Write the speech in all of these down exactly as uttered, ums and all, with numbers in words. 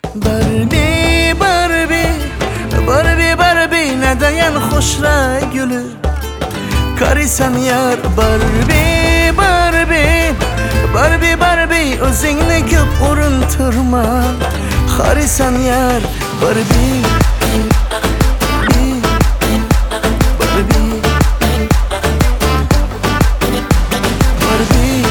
Barbie, Barbie, Barbie, Barbie, neden hoşra gülü Karisan yar Barbie, Barbie, Barbie, Barbie, özünü köp urunturma Karisan yar Barbie, Barbie, Barbie, Barbie,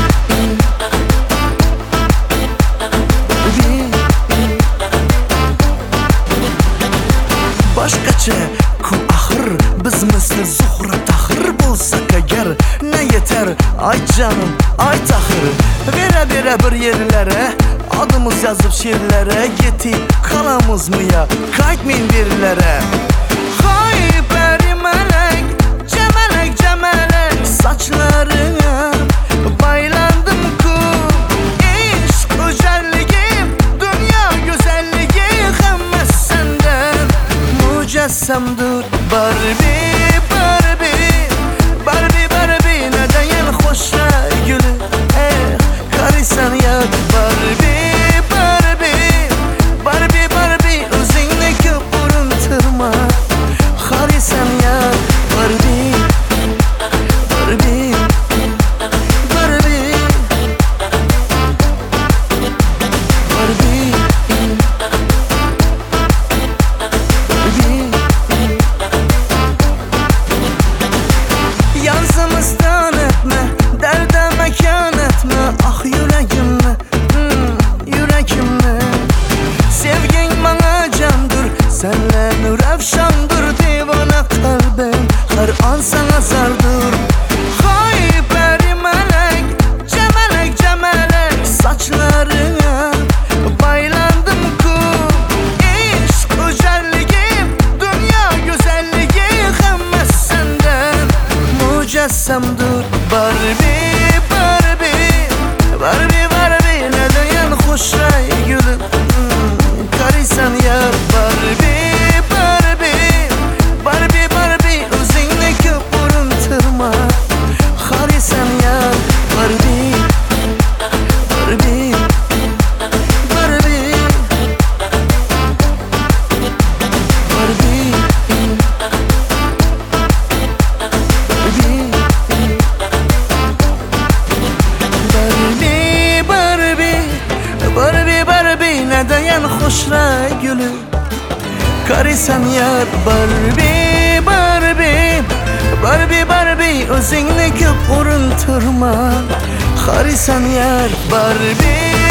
başkaça ku ahır biz misli zuhra tahır bulsak eğer ne yeter ay canım ay tahır vere vere bir yerlere adımız yazıp şiirlere yetip kalamız mı ya kaytmayın birlere hay peri melek cemelek cemelek saçlarına baylandım ku iş güzelliğim dünya güzelliği hemmes senden mücessemdir Barbie, Barbie, Barbie, Barbie, neden hoşra gülü eh karisan ya Barbie, Barbie, Barbie, Barbie, özünü köp urunturma karisan ya Barbie, Barbie, Barbie, Barbie, Yansımızdan etme, derde mekan etme Ah yüreğimle, hmm, yüreğimle Sevgin bana candır, senle nur efşandır Divana kalbim, her an sana zardır Hay peri melek, cemelek cemelek Saçlarına baylandım ku İşk güzelliğim, dünya güzelliği hemmes senden mücessemdir Barbie, Barbie, Barbie, Barbie, neden hoşra gülüm karisan yar Barbie, Barbie, Barbie, Barbie, özünü köp urunturma karisan yar Barbie, Barbie, Barbie, Barbie, Barbie, Barbie, neden hoşra gülü karisan yar Barbie, Barbie, Barbie, Barbie, özünü köp urunturma karisan yar Barbie